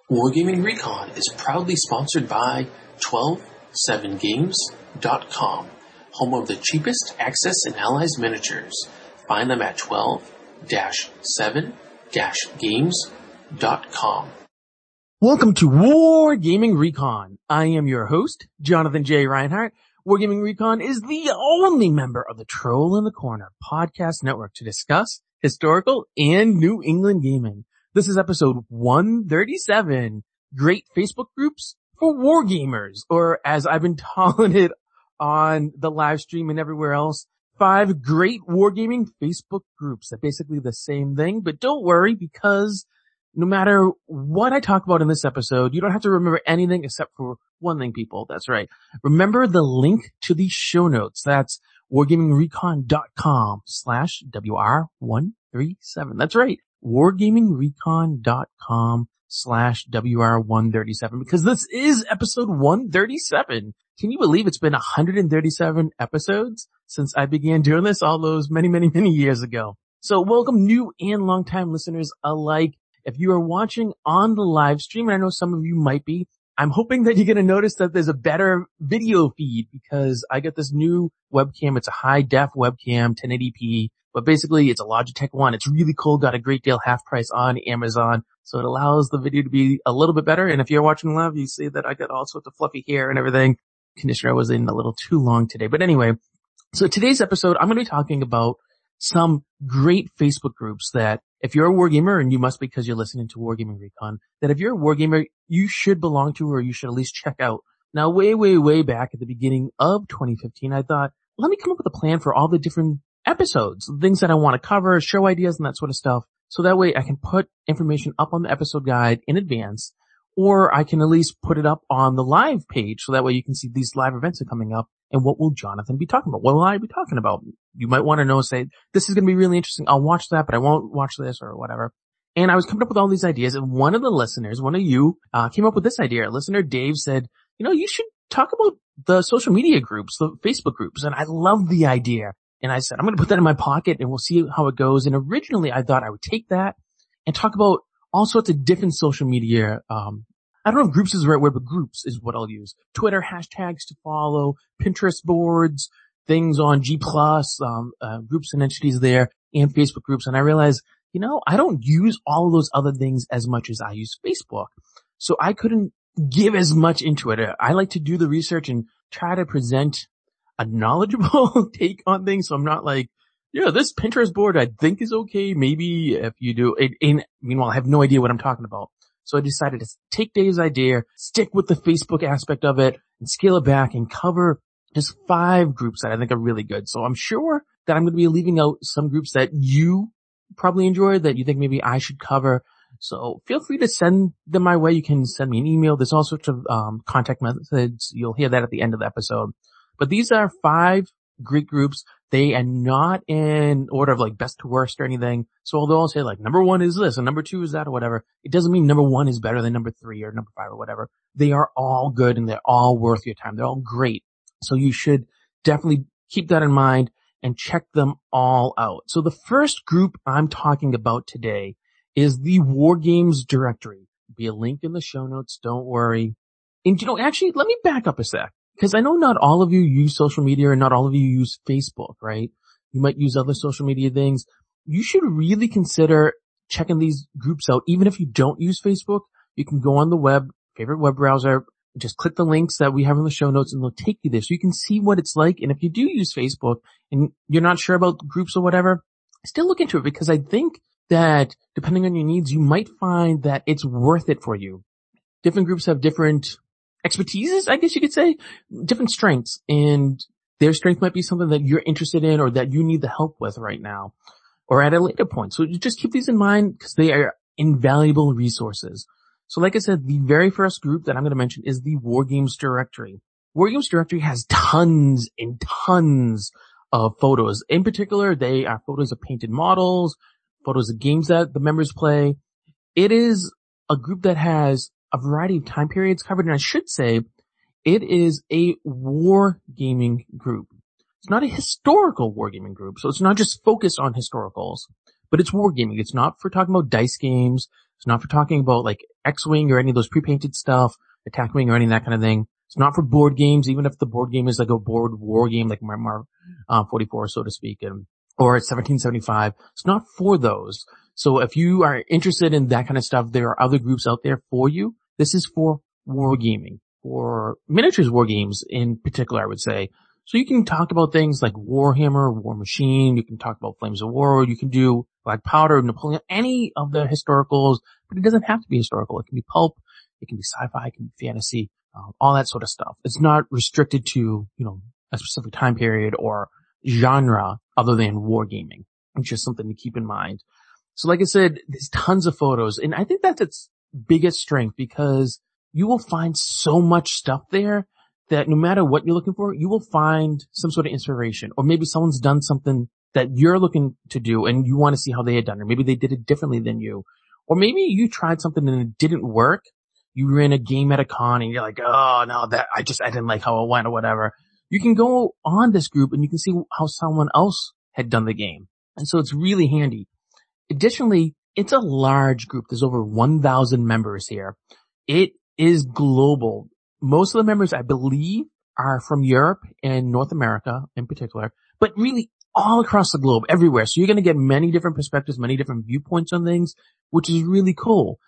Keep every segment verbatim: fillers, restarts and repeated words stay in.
Wargaming Recon is proudly sponsored by twelve seven games dot com, home of the cheapest Axis and Allies miniatures. Find them at twelve seven games dot com. Welcome to Wargaming Recon. I am your host, Jonathan J. Reinhardt. Wargaming Recon is the only member of the Troll in the Corner podcast network to discuss historical and New England gaming. This is episode one thirty-seven, Great Facebook Groups for Wargamers, or as I've been calling it on the live stream and everywhere else, five great wargaming Facebook groups. They're basically the same thing, but don't worry, because no matter what I talk about in this episode, you don't have to remember anything except for one thing, people. That's right. Remember the link to the show notes. That's wargamingrecon.com slash WR137. That's right. wargamingrecon.com slash WR137, because this is episode one thirty-seven. Can you believe it's been one hundred thirty-seven episodes since I began doing this all those many, many, many years ago? So welcome new and long-time listeners alike. If you are watching on the live stream, and I know some of you might be, I'm hoping that you're going to notice that there's a better video feed, because I got this new webcam. It's a high-def webcam, ten eighty p, but basically it's a Logitech one. It's really cool, got a great deal half price on Amazon, so it allows the video to be a little bit better. And if you're watching live, you see that I got all sorts of fluffy hair and everything. Conditioner was in a little too long today. But anyway, so today's episode, I'm going to be talking about some great Facebook groups that if you're a wargamer, and you must because you're listening to Wargaming Recon, that if you're a wargamer, you should belong to, or you should at least check out. Now, way, way, way back at the beginning of twenty fifteen, I thought, let me come up with a plan for all the different episodes, things that I want to cover, show ideas and that sort of stuff. So that way I can put information up on the episode guide in advance, or I can at least put it up on the live page. So that way you can see these live events are coming up. And what will Jonathan be talking about? What will I be talking about? You might want to know, say, this is going to be really interesting. I'll watch that, but I won't watch this or whatever. And I was coming up with all these ideas, and one of the listeners, one of you, uh, came up with this idea. Listener Dave said, you know, you should talk about the social media groups, the Facebook groups. And I love the idea. And I said, I'm going to put that in my pocket and we'll see how it goes. And originally I thought I would take that and talk about all sorts of different social media, um, I don't know if groups is the right word, but groups is what I'll use. Twitter hashtags to follow, Pinterest boards, things on G plus, um, uh, groups and entities there, and Facebook groups. And I realized, you know, I don't use all of those other things as much as I use Facebook. So I couldn't give as much into it. I like to do the research and try to present a knowledgeable take on things. So I'm not like, yeah, this Pinterest board I think is okay. Maybe if you do it, and meanwhile, I have no idea what I'm talking about. So I decided to take Dave's idea, stick with the Facebook aspect of it, and scale it back and cover just five groups that I think are really good. So I'm sure that I'm going to be leaving out some groups that you probably enjoy, that you think maybe I should cover. So feel free to send them my way. You can send me an email. There's all sorts of um contact methods. You'll hear that at the end of the episode. But these are five great groups. They are not in order of like best to worst or anything. So although I'll say like number one is this and number two is that or whatever, it doesn't mean number one is better than number three or number five or whatever. They are all good and they're all worth your time. They're all great. So you should definitely keep that in mind and check them all out. So the first group I'm talking about today is the War Games Directory. There'll be a link in the show notes. Don't worry. And you know, actually, let me back up a sec. Because I know not all of you use social media and not all of you use Facebook, right? You might use other social media things. You should really consider checking these groups out. Even if you don't use Facebook, you can go on the web, favorite web browser, just click the links that we have in the show notes and they'll take you there so you can see what it's like. And if you do use Facebook and you're not sure about groups or whatever, still look into it, because I think that depending on your needs, you might find that it's worth it for you. Different groups have different expertises, I guess you could say, different strengths, and their strength might be something that you're interested in or that you need the help with right now or at a later point. So just keep these in mind because they are invaluable resources. So like I said, the very first group that I'm going to mention is the War Games Directory. War Games Directory has tons and tons of photos. In particular, they are photos of painted models, photos of games that the members play. It is a group that has a variety of time periods covered, and I should say it is a war gaming group. It's not a historical wargaming group, so it's not just focused on historicals, but it's wargaming. It's not for talking about dice games. It's not for talking about like X-Wing or any of those pre-painted stuff, Attack Wing or any of that kind of thing. It's not for board games, even if the board game is like a board war game, like Mar Mar uh, forty-four, so to speak, and or it's seventeen seventy-five. It's not for those. So if you are interested in that kind of stuff, there are other groups out there for you. This is for wargaming, for miniatures war games in particular, I would say. So you can talk about things like Warhammer, War Machine. You can talk about Flames of War. You can do Black Powder, Napoleon, any of the historicals, but it doesn't have to be historical. It can be pulp. It can be sci-fi. It can be fantasy, um, all that sort of stuff. It's not restricted to, you know, a specific time period or genre other than wargaming. It's just something to keep in mind. So like I said, there's tons of photos, and I think that's its biggest strength because you will find so much stuff there that no matter what you're looking for, you will find some sort of inspiration, or maybe someone's done something that you're looking to do and you want to see how they had done it. Maybe they did it differently than you, or maybe you tried something and it didn't work. You ran a game at a con and you're like, oh no, that I just, I didn't like how it went or whatever. You can go on this group and you can see how someone else had done the game. And so it's really handy. Additionally, it's a large group. There's over one thousand members here. It is global. Most of the members, I believe, are from Europe and North America in particular, but really all across the globe, everywhere. So you're going to get many different perspectives, many different viewpoints on things, which is really cool.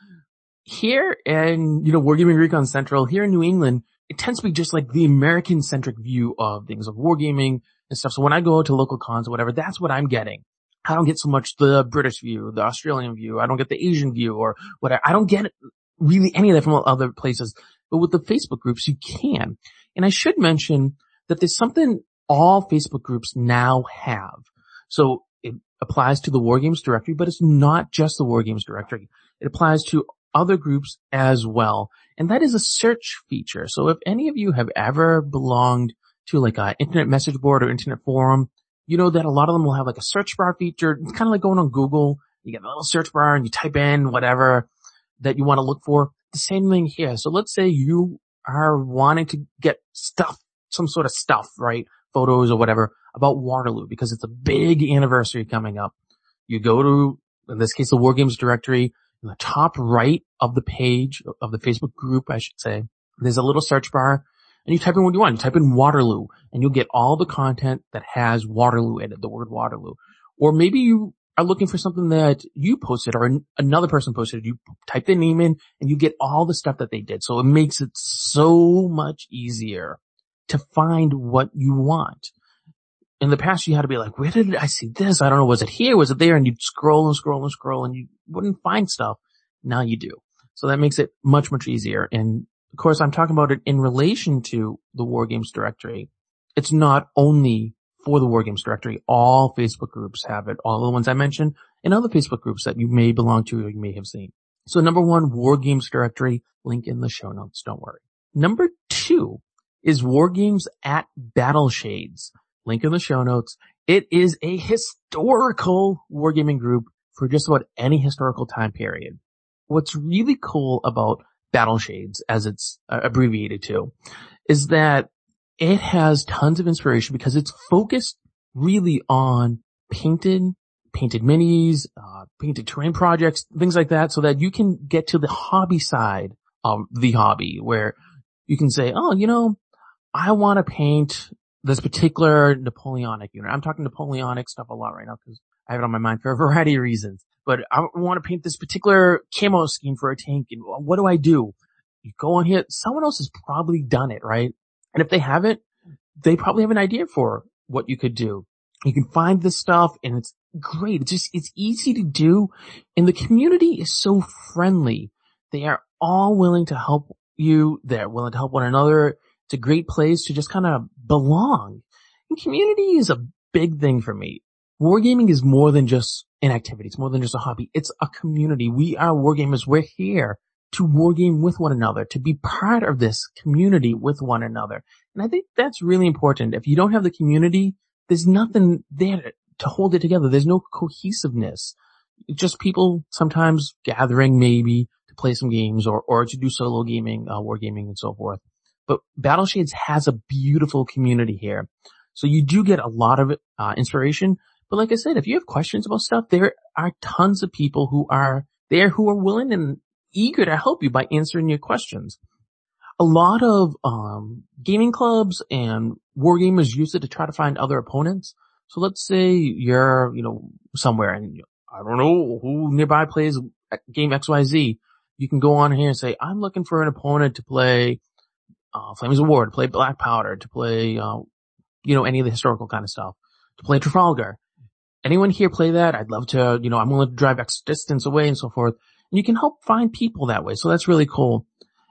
Here in, you know, Wargaming Recon Central, here in New England, it tends to be just like the American-centric view of things, of wargaming and stuff. So when I go to local cons or whatever, that's what I'm getting. I don't get so much the British view, the Australian view. I don't get the Asian view or whatever. I don't get really any of that from other places. But with the Facebook groups, you can. And I should mention that there's something all Facebook groups now have. So it applies to the War Games directory, but it's not just the War Games directory. It applies to other groups as well. And that is a search feature. So if any of you have ever belonged to like an internet message board or internet forum, you know that a lot of them will have like a search bar feature. It's kind of like going on Google. You get a little search bar and you type in whatever that you want to look for. The same thing here. So let's say you are wanting to get stuff, some sort of stuff, right? Photos or whatever about Waterloo because it's a big anniversary coming up. You go to, in this case, the War Games directory. In the top right of the page of the Facebook group, I should say, there's a little search bar. And you type in what you want. You type in Waterloo and you'll get all the content that has Waterloo in it, the word Waterloo. Or maybe you are looking for something that you posted or an, another person posted. You type their name in and you get all the stuff that they did. So it makes it so much easier to find what you want. In the past, you had to be like, where did I see this? I don't know. Was it here? Was it there? And you'd scroll and scroll and scroll and you wouldn't find stuff. Now you do. So that makes it much, much easier. And of course, I'm talking about it in relation to the War Games directory. It's not only for the War Games directory. All Facebook groups have it. All the ones I mentioned and other Facebook groups that you may belong to or you may have seen. So number one, War Games directory, link in the show notes. Don't worry. Number two is War Games at Battleshades. Link in the show notes. It is a historical wargaming group for just about any historical time period. What's really cool about Battleshades, as it's uh, abbreviated to, is that it has tons of inspiration because it's focused really on painted, painted minis, uh, painted terrain projects, things like that, so that you can get to the hobby side of the hobby where you can say, oh, you know, I want to paint this particular Napoleonic unit. I'm talking Napoleonic stuff a lot right now because I have it on my mind for a variety of reasons. But I want to paint this particular camo scheme for a tank. And what do I do? You go on here. Someone else has probably done it, right? And if they haven't, they probably have an idea for what you could do. You can find this stuff and it's great. It's just, it's easy to do. And the community is so friendly. They are all willing to help you. They're willing to help one another. It's a great place to just kind of belong. And community is a big thing for me. Wargaming is more than just an activity. It's more than just a hobby. It's a community. We are wargamers. We're here to wargame with one another, to be part of this community with one another. And I think that's really important. If you don't have the community, there's nothing there to hold it together. There's no cohesiveness. It's just people sometimes gathering maybe to play some games or, or to do solo gaming, uh, wargaming and so forth. But Battleshades has a beautiful community here. So you do get a lot of uh, inspiration. But like I said, if you have questions about stuff, there are tons of people who are there who are willing and eager to help you by answering your questions. A lot of um gaming clubs and war gamers use it to try to find other opponents. So let's say you're, you know, somewhere and you, I don't know who nearby plays game X Y Z. You can go on here and say, I'm looking for an opponent to play uh Flames of War, to play Black Powder, to play, uh, you know, any of the historical kind of stuff, to play Trafalgar. Anyone here play that? I'd love to, you know, I'm willing to drive X distance away and so forth. And you can help find people that way. So that's really cool.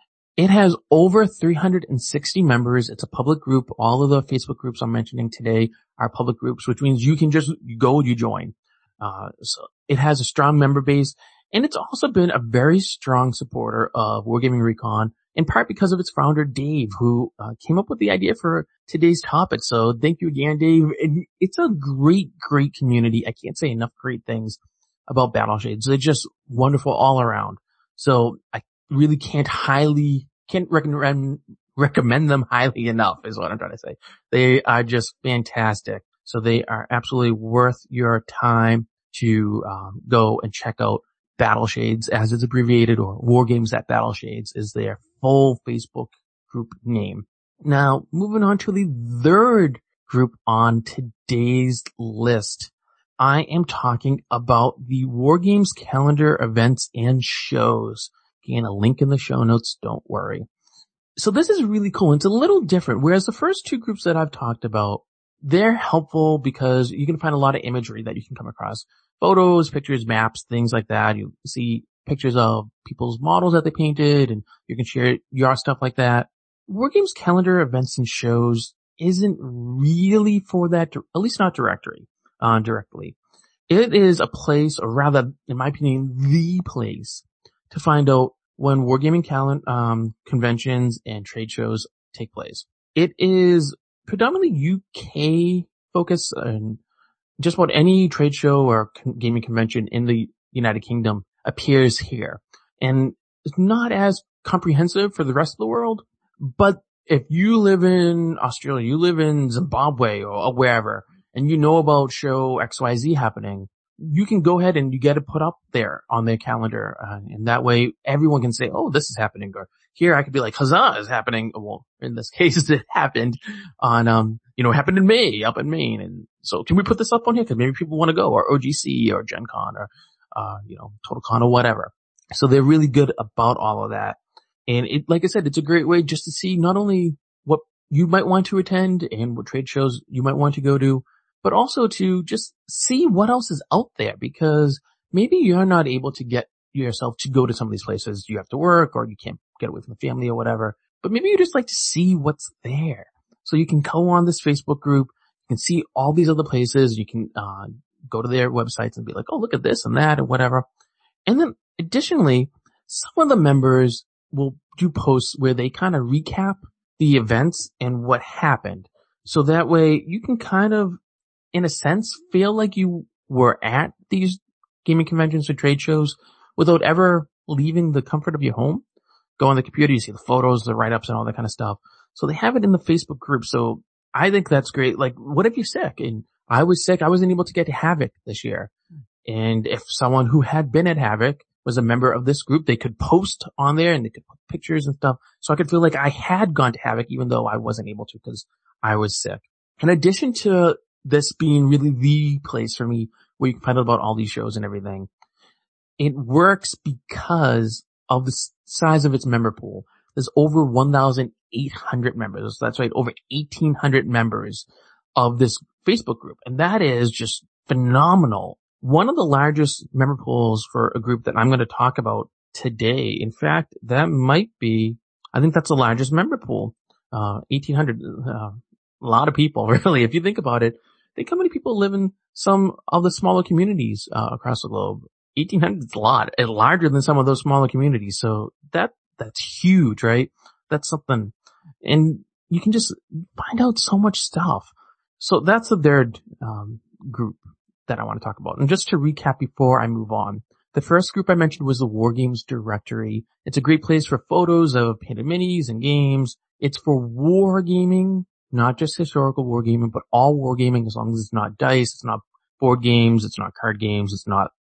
It has over three hundred sixty members. It's a public group. All of the Facebook groups I'm mentioning today are public groups, which means you can just you go, you join. Uh, so it has a strong member base, and it's also been a very strong supporter of Wargaming Recon, in part because of its founder, Dave, who uh, came up with the idea for today's topic. So thank you again, Dave. And it's a great, great community. I can't say enough great things about Battle Shades. They're just wonderful all around. So I really can't highly Can't recommend, recommend them highly enough is what I'm trying to say. They are just fantastic. So they are absolutely worth your time to um, go and check out Battle Shades, as it's abbreviated, or War Games at Battle Shades is their full Facebook group name. Now, moving on to the third group on today's list. I am talking about the War Games calendar events and shows. Again, a link in the show notes, don't worry. So this is really cool. It's a little different. Whereas the first two groups that I've talked about, they're helpful because you can find a lot of imagery that you can come across. Photos, pictures, maps, things like that. You see pictures of people's models that they painted, and you can share your stuff like that. War Games calendar events and shows isn't really for that, at least not directory, uh, directly. It is a place, or rather, in my opinion, the place to find out when wargaming cal- um, conventions and trade shows take place. It is predominantly U K focused, and just about any trade show or con- gaming convention in the United Kingdom appears here. And it's not as comprehensive for the rest of the world, but if you live in Australia, you live in Zimbabwe or wherever, and you know about show X Y Z happening, you can go ahead and you get it put up there on their calendar. Uh, and that way everyone can say, oh, this is happening. Or here I could be like, huzzah is happening. Well, in this case, it happened on, um, you know, it happened in May up in Maine. And so can we put this up on here? Cause maybe people want to go, or O G C or Gen Con or, uh, you know, TotalCon or whatever. So they're really good about all of that. And it, like I said, it's a great way just to see not only what you might want to attend and what trade shows you might want to go to, but also to just see what else is out there, because maybe you're not able to get yourself to go to some of these places. You have to work, or you can't get away from the family or whatever, but maybe you just like to see what's there. So you can go on this Facebook group, you can see all these other places, you can, uh, go to their websites and be like, oh, look at this and that and whatever. And then additionally, some of the members will do posts where they kind of recap the events and what happened. So that way you can kind of, in a sense, feel like you were at these gaming conventions or trade shows without ever leaving the comfort of your home. Go on the computer, you see the photos, the write-ups, and all that kind of stuff. So they have it in the Facebook group. So I think that's great. Like, what if you're sick? And I was sick. I wasn't able to get to Havoc this year. And if someone who had been at Havoc was a member of this group, they could post on there and they could put pictures and stuff. So I could feel like I had gone to Havoc even though I wasn't able to because I was sick. In addition to this being really the place for me where you can find out about all these shows and everything, it works because of the size of its member pool. There's over one thousand eight hundred members. That's right, over eighteen hundred members of this Facebook group. And that is just phenomenal. One of the largest member pools for a group that I'm going to talk about today. In fact, that might be, I think that's the largest member pool. Uh, eighteen hundred, uh, a lot of people, really. If you think about it, think how many people live in some of the smaller communities, uh, across the globe. eighteen hundred is a lot. It's larger than some of those smaller communities. So that, that's huge, right? That's something. And you can just find out so much stuff. So that's the third, um, group that I want to talk about. And just to recap before I move on, the first group I mentioned was the War Games Directory. It's a great place for photos of painted minis and games. It's for war gaming, not just historical war gaming, but all war gaming, as long as it's not dice, it's not board games, it's not card games, it's not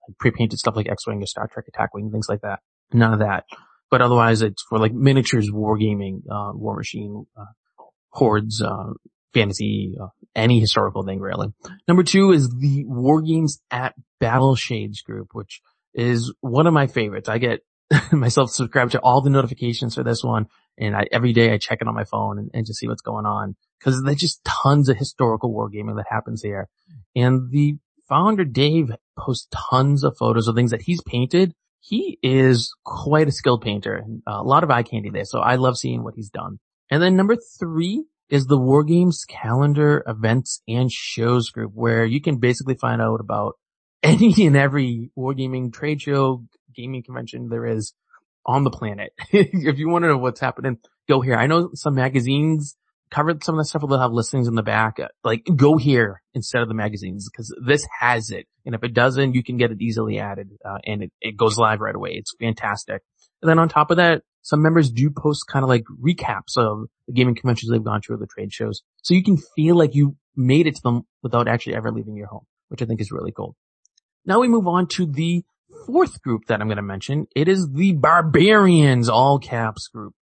pre-painted stuff like X-Wing or Star Trek Attack Wing, things like that. None of that. But otherwise it's for like miniatures, wargaming, uh, War Machine, uh, hordes, uh, fantasy, uh, any historical thing really. Number two is the War Games at Battle Shades group, which is one of my favorites. I get myself subscribed to all the notifications for this one, and I, every day I check it on my phone and, and to see what's going on, because there's just tons of historical wargaming that happens here. And the founder, Dave, posts tons of photos of things that he's painted. He is quite a skilled painter, and a lot of eye candy there, so I love seeing what he's done. And then number three is the War Games calendar events and shows group, where you can basically find out about any and every wargaming trade show, gaming convention there is on the planet. If you want to know what's happening, go here. I know some magazines cover some of the stuff, they'll have listings in the back. Like, go here instead of the magazines, because this has it. And if it doesn't, you can get it easily added, uh, and it, it goes live right away. It's fantastic. And then on top of that, some members do post kind of like recaps of the gaming conventions they've gone to or the trade shows. So you can feel like you made it to them without actually ever leaving your home, which I think is really cool. Now we move on to the fourth group that I'm going to mention. It is the Barbarians, all caps group.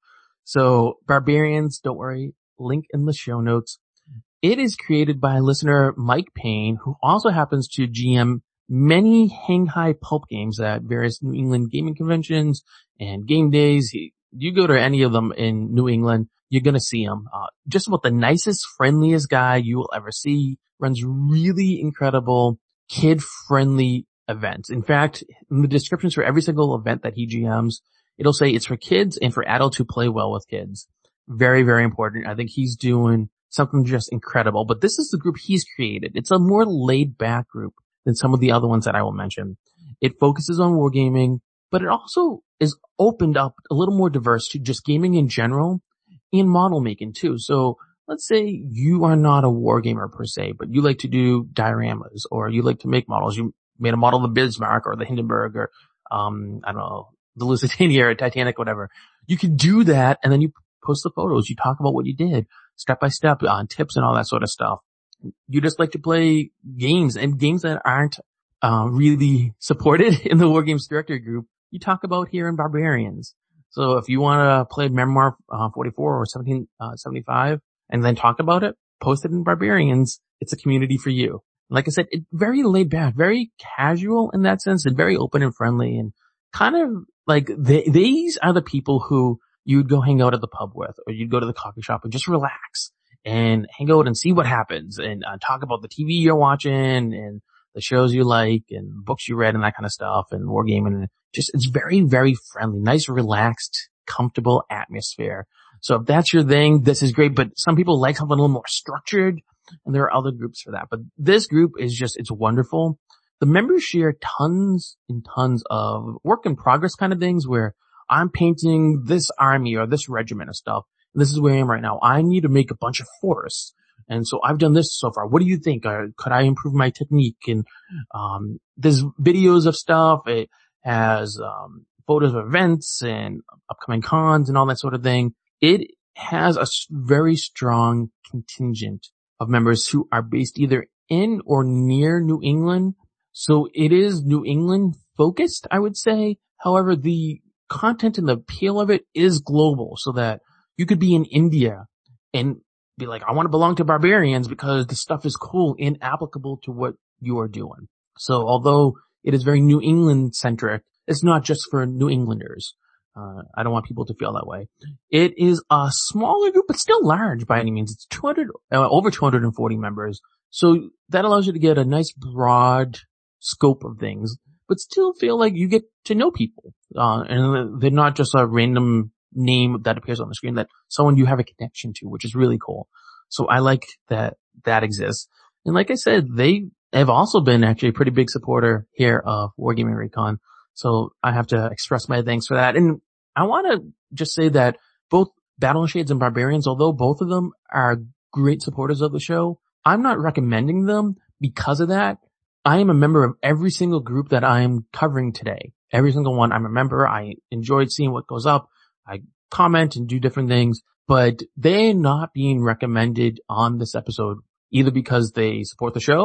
So Barbarians, don't worry, link in the show notes. It is created by listener Mike Payne, who also happens to G M many Hang High Pulp games at various New England gaming conventions and game days. He, you go to any of them in New England, you're going to see him. Uh, just about the nicest, friendliest guy you will ever see. Runs really incredible, kid-friendly events. In fact, in the descriptions for every single event that he G Ms, it'll say it's for kids and for adults who play well with kids. Very, very important. I think he's doing something just incredible. But this is the group he's created. It's a more laid-back group than some of the other ones that I will mention. It focuses on wargaming, but it also is opened up a little more diverse to just gaming in general and model making too. So let's say you are not a wargamer per se, but you like to do dioramas, or you like to make models. You made a model of the Bismarck or the Hindenburg or, um, I don't know, the Lusitania or Titanic, whatever. You can do that, and then you post the photos. You talk about what you did step by step on tips and all that sort of stuff. You just like to play games, and games that aren't uh, really supported in the War Games Directory group, you talk about here in Barbarians. So if you want to play Memoir uh, forty-four or seventeen seventy-five and then talk about it, post it in Barbarians. It's a community for you. Like I said, it's very laid back, very casual in that sense, and very open and friendly, and kind of like they, these are the people who you'd go hang out at the pub with, or you'd go to the coffee shop and just relax and hang out and see what happens, and uh, talk about the T V you're watching and the shows you like and books you read and that kind of stuff, and wargaming. And just, it's very, very friendly, nice, relaxed, comfortable atmosphere. So if that's your thing, this is great. But some people like something a little more structured, and there are other groups for that. But this group is just, it's wonderful. The members share tons and tons of work in progress kind of things, where I'm painting this army or this regiment of stuff. This is where I am right now. I need to make a bunch of forests. And so I've done this so far. What do you think? Or could I improve my technique? And, um, there's videos of stuff. It has, um, photos of events and upcoming cons and all that sort of thing. It has a very strong contingent of members who are based either in or near New England. So it is New England focused, I would say. However, the content and the appeal of it is global, so that you could be in India and be like, I want to belong to Barbarians because the stuff is cool and applicable to what you are doing. So although it is very New England centric, it's not just for New Englanders. Uh, I don't want people to feel that way. It is a smaller group, but still large by any means. It's two hundred, uh, over two hundred forty members. So that allows you to get a nice broad scope of things, but still feel like you get to know people. Uh, and they're not just a random name that appears on the screen, that someone you have a connection to, which is really cool. So I like that that exists. And like I said, they have also been actually a pretty big supporter here of Wargaming Recon. So I have to express my thanks for that. And I want to just say that both Battle Shades and Barbarians, although both of them are great supporters of the show, I'm not recommending them because of that. I am a member of every single group that I am covering today. Every single one, I'm a member. I enjoyed seeing what goes up. I comment and do different things, but they're not being recommended on this episode, either because they support the show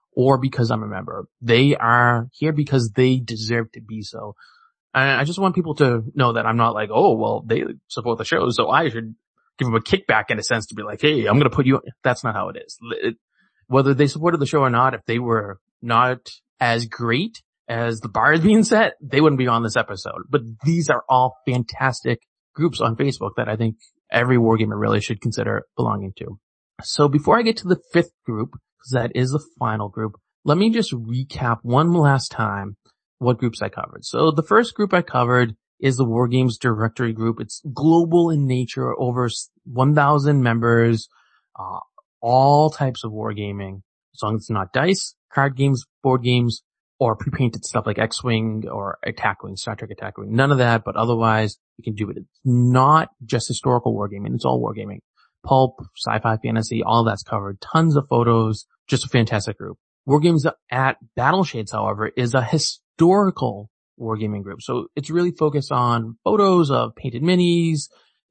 or because I'm a member. They are here because they deserve to be so. And I just want people to know that I'm not like, oh, well, they support the show, so I should give them a kickback in a sense to be like, hey, I'm going to put you. That's not how it is. It, whether they supported the show or not, if they were not as great as the bar is being set, they wouldn't be on this episode. But these are all fantastic groups on Facebook that I think every wargamer really should consider belonging to. So before I get to the fifth group, because that is the final group, let me just recap one last time what groups I covered. So the first group I covered is the Wargames Directory group. It's global in nature, over one thousand members, uh, all types of wargaming, as long as it's not dice, card games, board games, or pre-painted stuff like X-Wing or Attack Wing, Star Trek Attack Wing. None of that, but otherwise you can do it. It's not just historical wargaming. It's all wargaming. Pulp, sci-fi, fantasy, all that's covered. Tons of photos. Just a fantastic group. Wargames at Battleshades, however, is a historical wargaming group. So it's really focused on photos of painted minis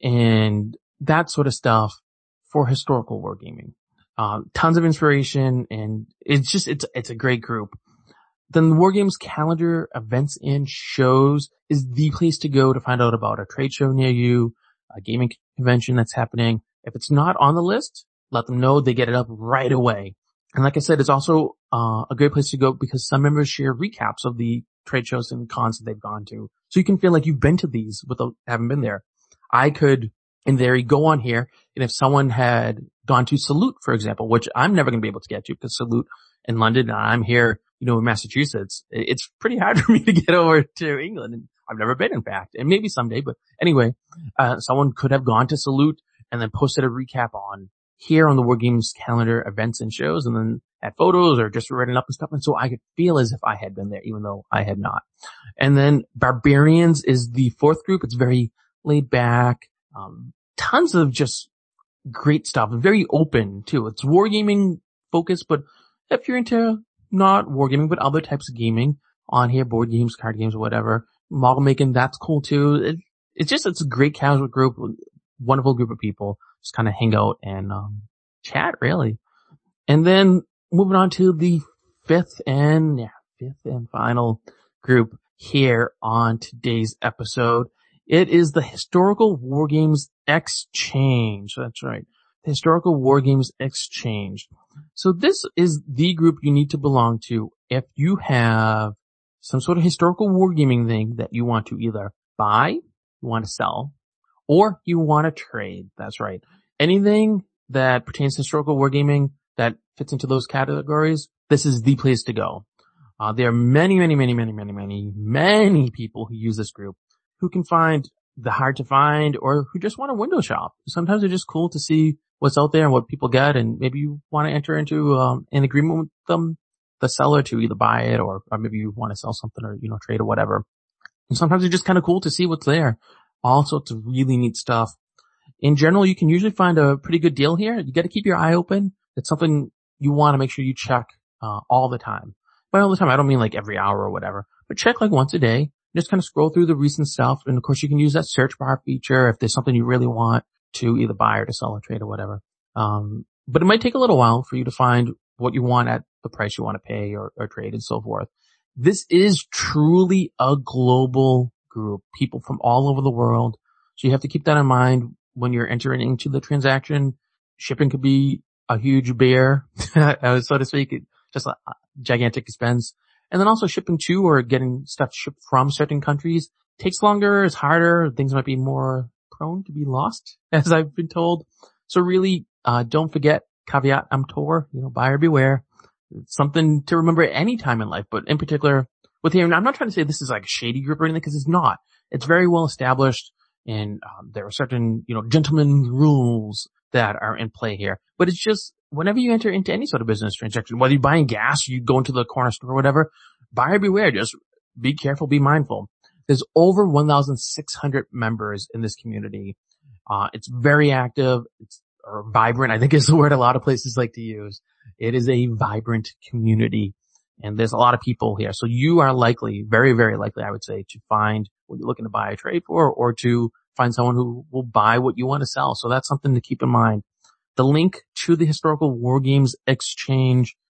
and that sort of stuff for historical wargaming. Um, tons of inspiration, and it's just, it's, it's a great group. Then the Wargames calendar, events and shows is the place to go to find out about a trade show near you, a gaming convention that's happening. If it's not on the list, let them know. They get it up right away. And like I said, it's also uh, a great place to go because some members share recaps of the trade shows and cons that they've gone to. So you can feel like you've been to these without having been there. I could, in theory, go on here, and if someone had gone to Salute, for example, which I'm never going to be able to get to because Salute in London, and I'm here, you know, in Massachusetts, it's pretty hard for me to get over to England. And I've never been, in fact, and maybe someday, but anyway, uh, someone could have gone to Salute and then posted a recap on here on the Wargames calendar, events and shows, and then at photos or just written up and stuff. And so I could feel as if I had been there, even though I had not. And then Barbarians is the fourth group. It's very laid back, um, tons of just great stuff, very open too. It's wargaming focused, but if you're into not wargaming, but other types of gaming on here, board games, card games, whatever, model making, that's cool too. It, it's just, it's a great casual group, wonderful group of people. Just kind of hang out and um chat, really. And then moving on to the fifth and yeah, fifth and final group here on today's episode. It is the Historical Wargames Exchange. That's right. The Historical Wargames Exchange. So this is the group you need to belong to if you have some sort of historical wargaming thing that you want to either buy, you want to sell, or you want to trade. That's right. Anything that pertains to historical wargaming that fits into those categories, this is the place to go. Uh, there are many, many, many, many, many, many, many people who use this group who can find the hard to find or who just want to window shop. Sometimes it's just cool to see what's out there and what people get, and maybe you want to enter into um, an agreement with them, the seller, to either buy it or, or maybe you want to sell something or, you know, trade or whatever. And sometimes it's just kind of cool to see what's there. All sorts of really neat stuff. In general, you can usually find a pretty good deal here. You got to keep your eye open. It's something you want to make sure you check uh, all the time. By all the time, I don't mean like every hour or whatever, but check like once a day. Just kind of scroll through the recent stuff. And of course, you can use that search bar feature if there's something you really want to either buy or to sell or trade or whatever. Um, but it might take a little while for you to find what you want at the price you want to pay or, or trade and so forth. This is truly a global group, people from all over the world. So you have to keep that in mind when you're entering into the transaction. Shipping could be a huge bear, so to speak, just a gigantic expense. And then also shipping to or getting stuff shipped from certain countries takes longer, is harder, things might be more prone to be lost, as I've been told. So really, uh, don't forget, caveat emptor, you know, buyer beware. It's something to remember at any time in life, but in particular with here, and I'm not trying to say this is like a shady group or anything, because it's not. It's very well established, and um, there are certain, you know, gentleman rules that are in play here. But it's just, whenever you enter into any sort of business transaction, whether you're buying gas, you go into the corner store or whatever, buyer beware, just be careful, be mindful. There's over one thousand six hundred members in this community. Uh, it's very active. It's or vibrant, I think is the word a lot of places like to use. It is a vibrant community, and there's a lot of people here. So you are likely, very, very likely, I would say, to find what you're looking to buy a trade for, or to find someone who will buy what you want to sell. So that's something to keep in mind. The link to the Historical Wargames Exchange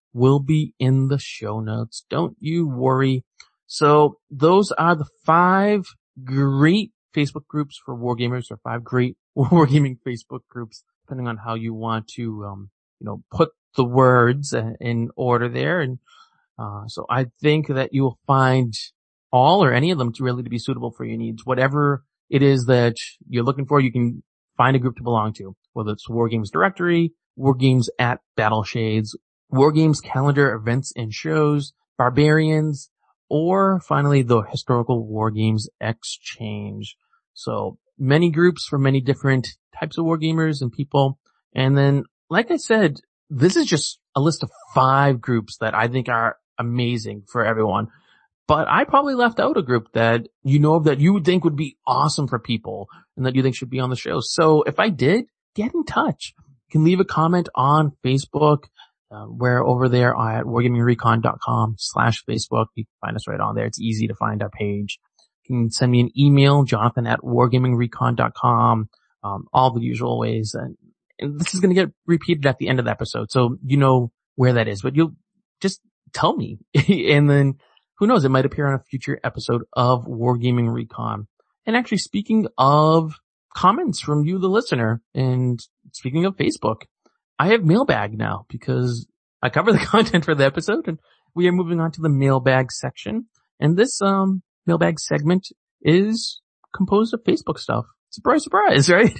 will be in the show notes. Don't you worry. So those are the five great Facebook groups for wargamers, or five great wargaming Facebook groups, depending on how you want to, um, you know, put the words in order there. And, uh, so I think that you will find all or any of them to really to be suitable for your needs. Whatever it is that you're looking for, you can find a group to belong to, whether it's War Games Directory, War Games at Battle Shades, War Games Calendar Events and Shows, Barbarians, or finally the Historical War Games Exchange. So many groups for many different types of wargamers and people. And then, like I said, this is just a list of five groups that I think are amazing for everyone. But I probably left out a group that you know of that you would think would be awesome for people and that you think should be on the show. So if I did, get in touch. You can leave a comment on Facebook. Uh, we're over there at wargamingrecon.com slash Facebook. You can find us right on there. It's easy to find our page. You can send me an email, Jonathan at wargamingrecon dot com, um, all the usual ways. And, and this is going to get repeated at the end of the episode, so you know where that is. But you'll just tell me. And then who knows, it might appear on a future episode of Wargaming Recon. And actually, speaking of comments from you, the listener, and speaking of Facebook, I have mailbag now because I cover the content for the episode, and we are moving on to the mailbag section. And this um mailbag segment is composed of Facebook stuff. Surprise, surprise, right?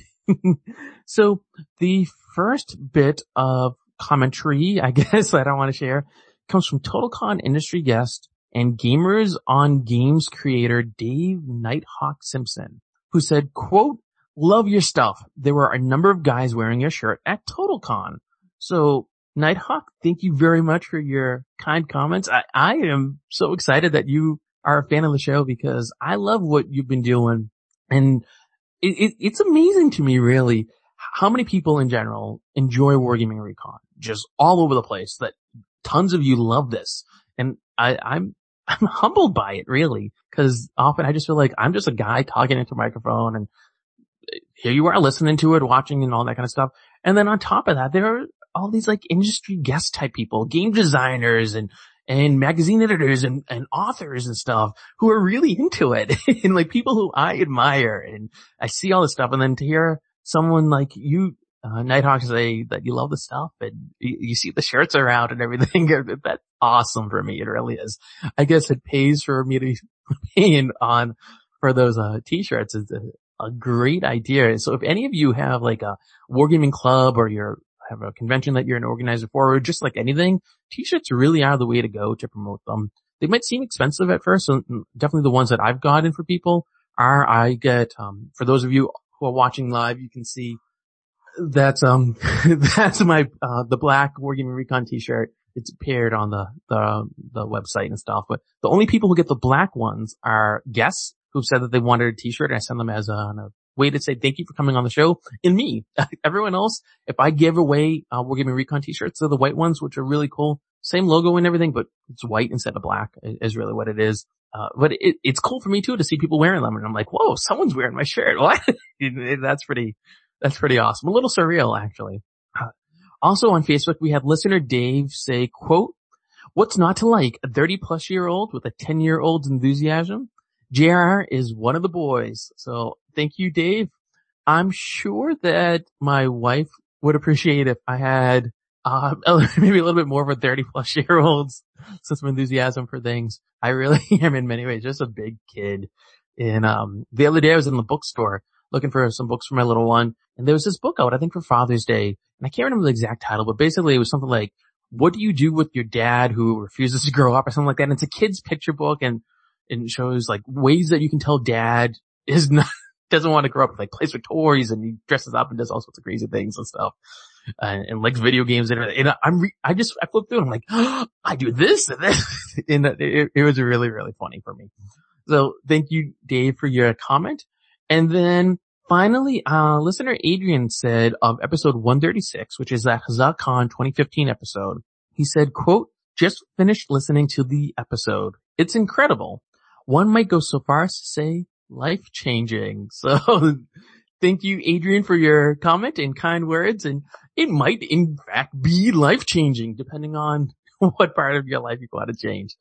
So the first bit of commentary, I guess, that I want to share comes from TotalCon industry guest and Gamers on Games creator Dave Nighthawk Simpson, who said, quote, "Love your stuff. There were a number of guys wearing your shirt at TotalCon." So Nighthawk, thank you very much for your kind comments. I, I am so excited that you are a fan of the show because I love what you've been doing. And it, it, it's amazing to me, really, how many people in general enjoy Wargaming Recon, just all over the place, that tons of you love this. And I, I'm, I'm humbled by it, really, because often I just feel like I'm just a guy talking into a microphone, and here you are listening to it, watching, and all that kind of stuff. And then on top of that, there are all these like industry guest type people, game designers and, and magazine editors and, and authors and stuff who are really into it and like people who I admire, and I see all this stuff. And then to hear someone like you, uh, Nighthawk, say that you love the stuff and you, you see the shirts around and everything, that's awesome for me. It really is. I guess it pays for me to be paying on for those, uh, t-shirts. It's a, a great idea. So if any of you have like a wargaming club, or you're have a convention that you're an organizer for, or just like anything, t-shirts really are the way to go to promote them. They might seem expensive at first, so definitely the ones that I've gotten for people are, I get, um, for those of you who are watching live, you can see that's, um, that's my, uh, the black Wargaming Recon t-shirt. It's paired on the, the, the website and stuff, but the only people who get the black ones are guests who've said that they wanted a t-shirt, and I send them as a, a way to say thank you for coming on the show, and me. Everyone else, if I give away uh, Wargaming Recon t-shirts, they're the white ones, which are really cool. Same logo and everything, but it's white instead of black is really what it is. Uh, but it, it's cool for me too to see people wearing them, and I'm like, whoa, someone's wearing my shirt. What? That's pretty, that's pretty awesome. A little surreal, actually. Uh, also on Facebook, we had listener Dave say, quote, "What's not to like? A thirty plus year old with a ten year old's enthusiasm? J R R is one of the boys." So thank you, Dave. I'm sure that my wife would appreciate if I had uh maybe a little bit more of a thirty plus year old's sense of enthusiasm for things. I really am in many ways just a big kid. And um the other day I was in the bookstore looking for some books for my little one, and there was this book out, I think for Father's Day, and I can't remember the exact title, but basically it was something like, "What do you do with your dad who refuses to grow up?" or something like that. And it's a kid's picture book, and and it shows like ways that you can tell dad is not, doesn't want to grow up, like plays with toys and he dresses up and does all sorts of crazy things and stuff, and, and likes video games and everything. And I'm, re- I just, I flipped through and I'm like, oh, I do this and this. And it, it was really, really funny for me. So thank you, Dave, for your comment. And then finally, uh, listener Adrian said of episode one thirty-six, which is that HuzzahCon twenty fifteen episode, he said, quote, "Just finished listening to the episode. It's incredible. One might go so far as to say life-changing." So thank you, Adrian, for your comment and kind words. And it might, in fact, be life-changing, depending on what part of your life you want to change.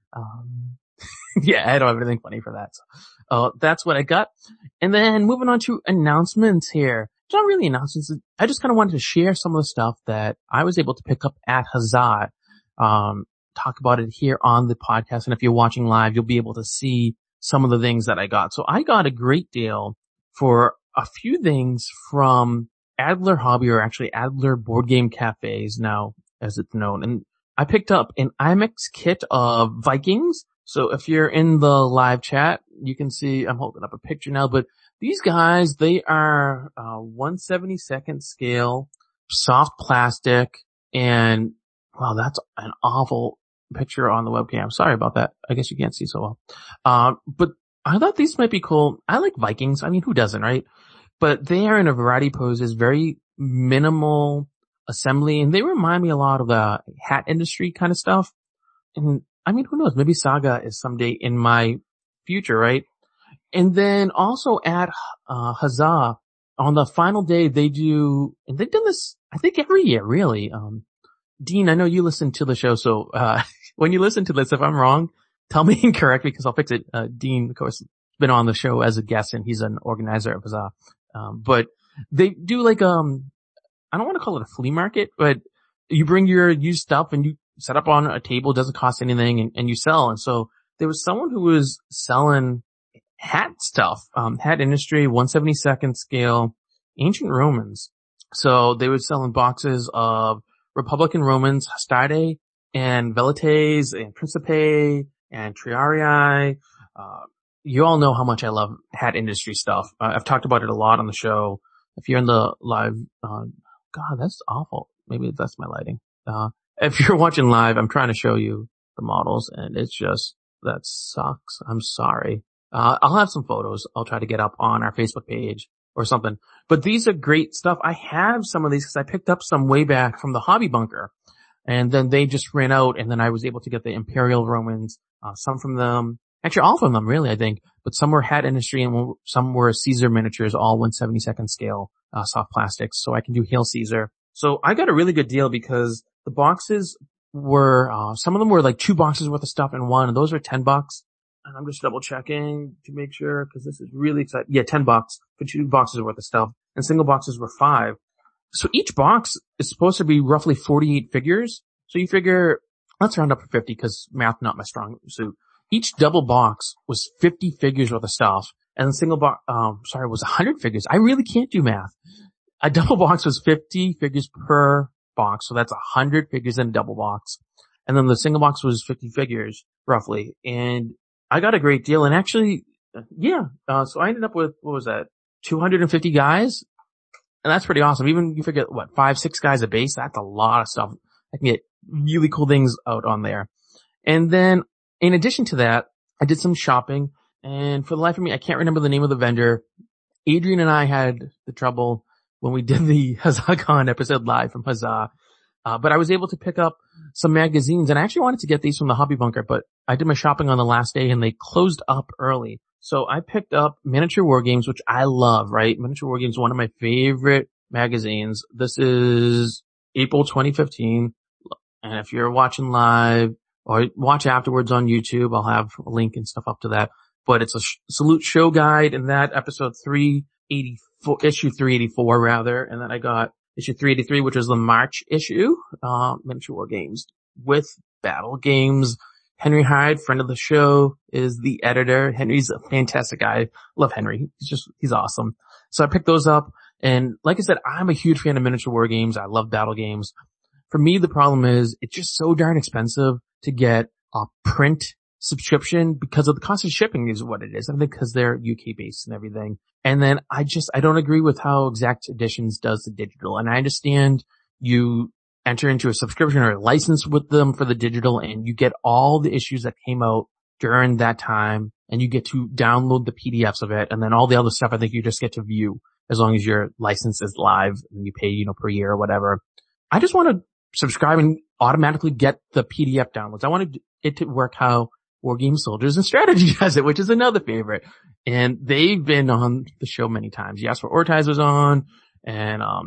Um, yeah, I don't have anything funny for that. So, uh, that's what I got. And then moving on to announcements here. It's not really announcements. I just kind of wanted to share some of the stuff that I was able to pick up at Huzzah. Um, talk about it here on the podcast. And if you're watching live, you'll be able to see some of the things that I got. So I got a great deal for a few things from Adler Hobby, or actually Adler Board Game Cafes now, as it's known. And I picked up an IMAX kit of Vikings. So if you're in the live chat, you can see I'm holding up a picture now, but these guys, they are uh one seventy-second scale, soft plastic, and wow, that's an awful picture on the webcam. Sorry about that. I guess you can't see so well. Uh, but I thought these might be cool. I like Vikings. I mean, who doesn't, right? But they are in a variety of poses, very minimal assembly, and they remind me a lot of the hat industry kind of stuff. And I mean, who knows? Maybe Saga is someday in my future, right? And then also at uh Huzzah, on the final day, they do, and they've done this, I think, every year, really. Um, Dean, I know you listen to the show, so uh when you listen to this, if I'm wrong, tell me and correct me because I'll fix it. Uh, Dean, of course, has been on the show as a guest, and he's an organizer of Huzzah. Um, but they do like, um, I don't want to call it a flea market, but you bring your used stuff and you set up on a table, doesn't cost anything, and, and you sell. And so there was someone who was selling hat stuff, um, hat industry, one seventy-second scale, ancient Romans. So they were selling boxes of Republican Romans, Hastade, and Velites, and Principe, and Triarii. Uh, you all know how much I love hat industry stuff. Uh, I've talked about it a lot on the show. If you're in the live, uh, God, that's awful. Maybe that's my lighting. Uh, if you're watching live, I'm trying to show you the models, and it's just, that sucks. I'm sorry. Uh, I'll have some photos I'll try to get up on our Facebook page or something. But these are great stuff. I have some of these because I picked up some way back from the Hobby Bunker, and then they just ran out, and then I was able to get the Imperial Romans, uh, some from them, actually all from them really, I think, but some were hat industry and some were Caesar miniatures, all one seventy-second scale, uh, soft plastics. So I can do Hail Caesar. So I got a really good deal because the boxes were, uh, some of them were like two boxes worth of stuff in one, and those were ten bucks. And I'm just double checking to make sure because this is really exciting. Yeah, ten bucks for two boxes worth of stuff, and single boxes were five. So each box is supposed to be roughly forty-eight figures. So you figure, let's round up to fifty because math not my strong suit. Each double box was fifty figures worth of stuff, and the single box, um, sorry, was one hundred figures. I really can't do math. A double box was fifty figures per box, so that's one hundred figures in a double box. And then the single box was fifty figures, roughly. And I got a great deal, and actually, yeah, uh, so I ended up with, what was that, two hundred fifty guys? And that's pretty awesome. Even you figure, what, five, six guys a base? That's a lot of stuff. I can get really cool things out on there. And then, in addition to that, I did some shopping, and for the life of me, I can't remember the name of the vendor. Adrian and I had the trouble when we did the HuzzahCon episode live from Huzzah. Uh, but I was able to pick up some magazines, and I actually wanted to get these from the Hobby Bunker, but I did my shopping on the last day and they closed up early. So I picked up Miniature War Games, which I love, right? Miniature War Games is one of my favorite magazines. This is April twenty fifteen. And if you're watching live or watch afterwards on YouTube, I'll have a link and stuff up to that. But it's a sh- Salute Show Guide, and that episode three eighty-four, issue three eighty-four rather. And then I got issue three eighty-three, which was the March issue, uh, Miniature War Games with Battle Games. Henry Hyde, friend of the show, is the editor. Henry's a fantastic guy. Love Henry. He's just, he's awesome. So I picked those up. And like I said, I'm a huge fan of Miniature War Games. I love Battle Games. For me, the problem is it's just so darn expensive to get a print subscription because of the cost of shipping is what it is. I think because they're U K based and everything. And then I just, I don't agree with how Exact Editions does the digital. And I understand you enter into a subscription or a license with them for the digital, and you get all the issues that came out during that time, and you get to download the P D Fs of it, and then all the other stuff I think you just get to view as long as your license is live and you pay, you know, per year or whatever. I just want to subscribe and automatically get the P D F downloads. I wanted it to work how War Game Soldiers and Strategy does it, which is another favorite. And they've been on the show many times. Jasper Ortiz was on, and um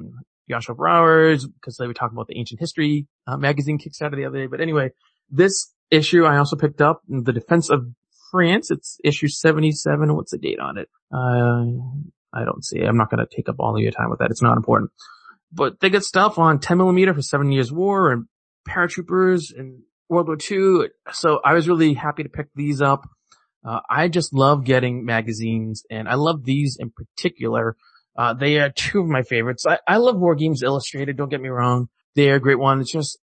Joshua Browers because they were talking about the Ancient History uh, magazine Kickstarter the other day. But anyway, this issue I also picked up, The Defense of France. It's issue seventy-seven. What's the date on it? Uh, I don't see it. I'm not going to take up all of your time with that. It's not important. But they get stuff on ten millimeter for Seven Years' War and paratroopers and World War Two. So I was really happy to pick these up. Uh, I just love getting magazines, and I love these in particular. Uh, they are two of my favorites. I, I love War Games Illustrated, don't get me wrong. They're a great one. It's just,